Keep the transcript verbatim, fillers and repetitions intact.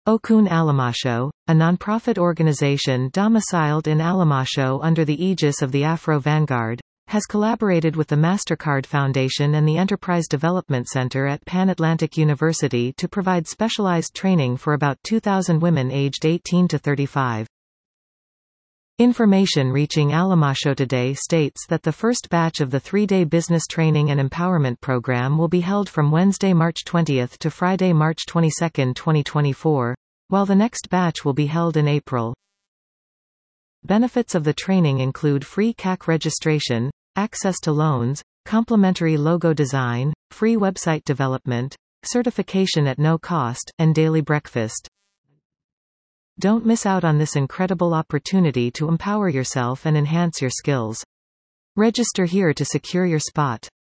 Okun Alamasho, a nonprofit organization domiciled in Alamasho under the aegis of the Afro Vanguard, has collaborated with the MasterCard Foundation and the Enterprise Development Center at Pan Atlantic University to provide specialized training for about two thousand women aged eighteen to thirty-five. Information reaching Alamasho today states that the first batch of the three-day business training and empowerment program will be held from Wednesday, March twentieth to Friday, March twenty-second, twenty twenty-four, while the next batch will be held in April. Benefits of the training include free C A C registration, access to loans, complimentary logo design, free website development, certification at no cost, and daily breakfast. Don't miss out on this incredible opportunity to empower yourself and enhance your skills. Register here to secure your spot.